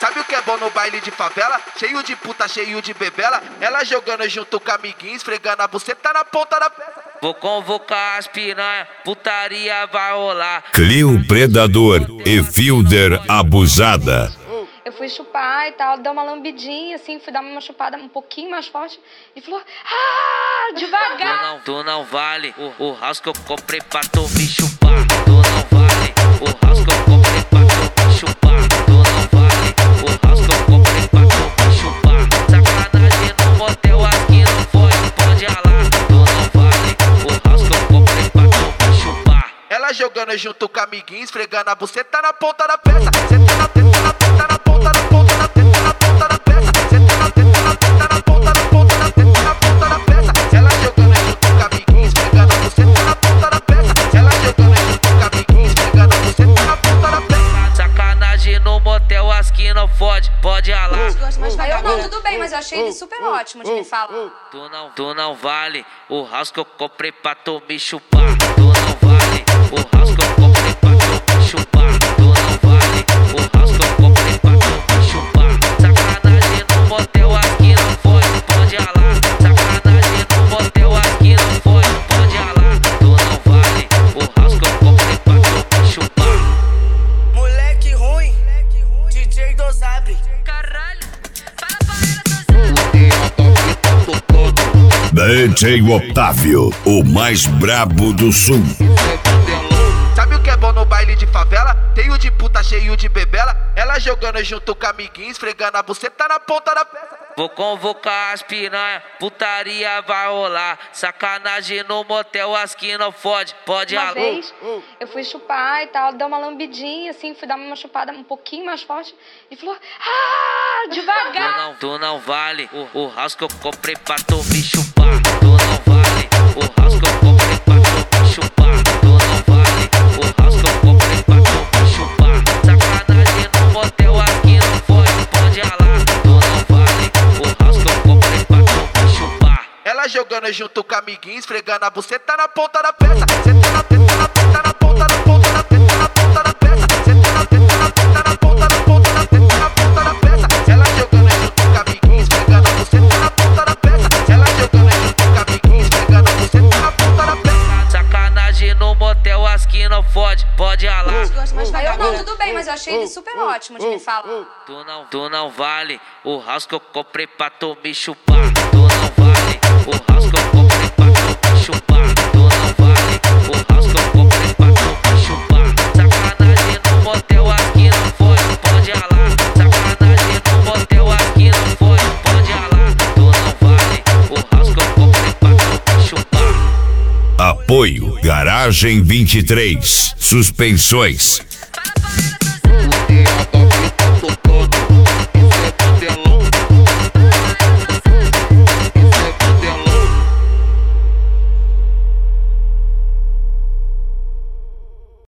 Sabe o que é bom no baile de favela? Cheio de puta, cheio de bebela. Ela jogando junto com amiguinhos, esfregando a buceta na ponta da peça. Vou convocar as piranha, putaria vai rolar. Cleo Predador e Wilder Abusada. Eu fui chupar e tal, deu uma lambidinha, assim, fui dar uma chupada um pouquinho mais forte e falou, devagar. Tu não vale o house que eu comprei pra tu me chupar. Tu não vale o house que eu comprei pra tu me chupar. Tu não vale o house que eu comprei pra tu me chupar. Sacanagem no motel aqui não pode ralar. Tu não vale o house que eu comprei pra tu me chupar. Ela jogando junto com amiguinhos, esfregando a buceta na ponta da peça. Senta na teta, na teta, na ponta da teta, na ponta da peça. Senta na teta, na teta, na ponta da teta, na ponta da peça. Ela jogando junto com amiguinhos, esfregando a buceta na ponta da peça. Ela jogando junto com amiguinhos, esfregando a buceta na ponta da peça. Sacanagem no motel, as que não pode ralar. Aí eu não, tudo bem, mas eu achei ele super ótimo de me falar. Tu não vale o house que eu comprei pra tu me chupar. Tu não vale o house que eu comprei pra tu me chupar. Tu não vale o house que eu comprei pra tu me chupar. Sacanagem no motel, aqui não pode ralar. Sacanagem no motel, aqui não pode ralar. Tu não vale o house que eu comprei pra tu me chupar. Moleque ruim, DJ Dosabre. Caralho, fala pra ela, DJ Otávio, o mais brabo do sul. Sabe o que é bom no baile de favela? Cheio de puta, cheio de bebela. Ela jogando junto com amiguinhos, esfregando a buceta na ponta da peça. Vou convocar as piranha, putaria vai rolar. Sacanagem no motel, as que não pode uma ralar. vez eu fui chupar e tal, deu uma lambidinha, assim, fui dar uma chupada um pouquinho mais forte e falou, devagar. Tu não vale o house que eu comprei pra tu me chupar. Tu não vale o house que eu comprei pra tu me chupar. Tu não vale o house que eu comprei pra tu me chupar. Sacanagem no motel, aqui não pode ralar. Tu não vale o house que eu comprei pra tu me chupar. Ela jogando junto com amiguinhos, esfregando a buceta na ponta da peça. Senta na teta, na teta, na ponta da teta, na ponta da peça. Senta na teta, na teta, na ponta da teta, na ponta da peça. Ela jogando junto com amiguinhos, esfregando a buceta na ponta da peça. Ela jogando junto com amiguinhos, esfregando a buceta na ponta da peça. Sacanagem no motel, as que não pode ralar. Aí eu não, tudo bem, mas eu achei ele super ótimo de me falar. Tu não vale o house que eu comprei pra tu me chupar. Tu não vale o house que eu comprei pra tu me chupar. Tu não vale o house que eu comprei pra tu me chupar. Sacanagem no motel, aqui não pode ralar. Sacanagem no motel, aqui não pode ralar. Tu não vale o house que eu comprei pra tu me chupar. Apoio Garagem 23. Suspensões,